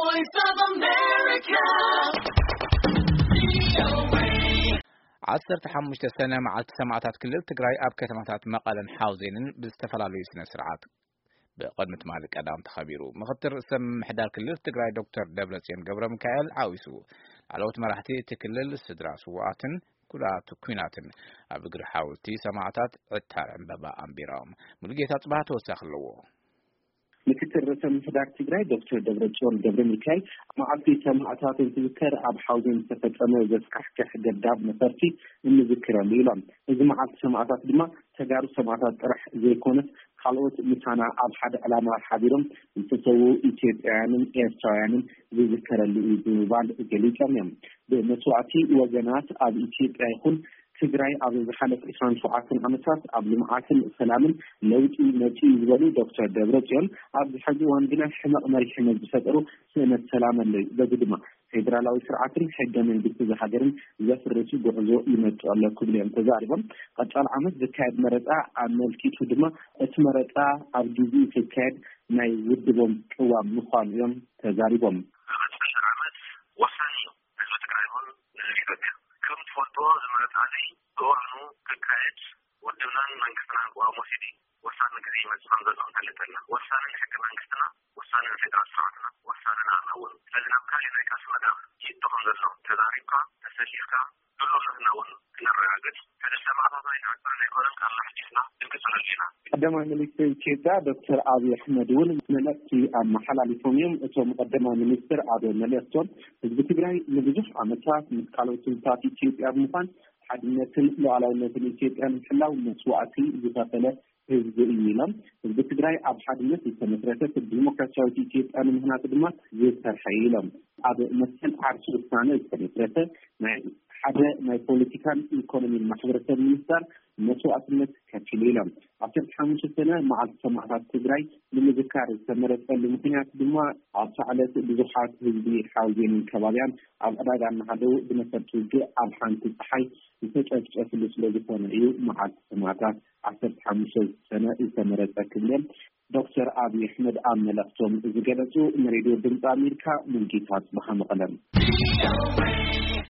Voice of America. عصرت حمشت سنة مع سماعات كل تجري أب كتمات مقالن حوزين باستفلالي سنة سرعات بقدمة مالك أدام تخبيرو مخطر سم حدار كل تجري دكتور دبلسيان قبر مكايل عاويسو على وقت مراحتي تكلل السدراس وقاتن كلها تكويناتن أبقر حاولتي سماعات عتار بابا أمبيرام ملقيتات بهات وساخلوه ምክትል ርዕሰ ምሕዳር ትግራይ ዶክተር ደብረጽዮን ገብረ ሚካኤል መዓልቲ ሰማዕታት ዝዝከር ኣብ ሓውዘን ዝተፈጸመ ዘስካሕክሕ ገዳብ መሰርቲ እንዝክረሉ ኢሎም እዚ መዓልቲ ሰማዕታት ድማ ተጋሩ ሰማዕታት ጥራሕ ዘይኮነስ ካልኦት ምሳና ኣብ ሓደ ዕላማ ሓቢሮም ዝተሰዉ ኢትዮጵያውያንን ኤርትራውያንን ዝዝከረሉ እዩ ብምባል ገሊፆም እዮም ብመስዋዕቲ ወገናት ኣብ ኢትዮጵያ ይኹን ትግራይ ኣብ ዝሓለፈ 27 ዓመታት ኣብ ልምዓትን ሰላምን ለውጢ መጪ ዝበሉ ዶክተር ደብረጽዮን ኣብ ዝሕዚ እዋን ግን ሕማቕ መሪሕነት ዝፈጠሩ ስእነት ሰላም ኣሎ በዚ ድማ ፌደራላዊ ስርዓትን ሕገ መንግስቲ ዝሃገርን ዘፍርሱ ጉዕዞ ይመጡ ኣሎ ክብሎም ተዛሪቦም ቀጻል ዓመት ዝካየድ መረፃ ኣብ መልኪቱ ድማ እቲ መረፃ ኣብ ግዜ ዝካየድ ናይ ውድቦም ቅዋም ምዃኑ እዮም ተዛሪቦም قدما منستر ኢትዮጵያ ዶክተር አብይ አህመድ ውን መልእክቲ አማሐላሊፎም እቶም ቀደማ ሚኒስትር አቶ መለስቶን ህዝብ ትግራይ ለብዙ ዓመታት መስካሎትን ፓርቲ ኢትዮጵያ ምዃን ሓድነትን ሉዓላዊነትን ኢትዮጵያን ሕላው መስዋዕቲ ዝከፈለ ህዝብ ኢሎም ህዝብ ትግራይ ኣብ ሓድነት ዝተመስረተ ዲሞክራሲያዊት ኢትዮጵያ ንምህናት ድማ ዝሰርሐ ኢሎም ኣብ መሰል ዓርሱ ውሳነ ዝተመስረተ ሓደ ናይ ፖለቲካን ኢኮኖሚን ማሕበረሰብ ሚኒስተር መስዋዕትነት ከፊል ኢሎም ኣብ 15 ሰነ መዓልቲ ሰማዕታት ትግራይ ንምዝካር ዝተመረፀሉ ምክንያት ድማ ኣብ ሰዓለት ብዙሓት ህዝቢ ሓውዜንን ከባቢያን ኣብ ዕዳጋ እናሃደው ብመሰረት ውግእ ኣብ ሓንቲ ፀሓይ ዝተጨፍጨፍሉ ስለዝኾነ እዩ መዓልቲ ሰማዕታት 15 ሰነ ዝተመረፀ ክብሎም ዶክተር አብይ አህመድ ኣብ መልእክቶም ዝገለጹ ሬድዮ ድምፂ አሜሪካ ሙልጌታ ጽባህ መቀለም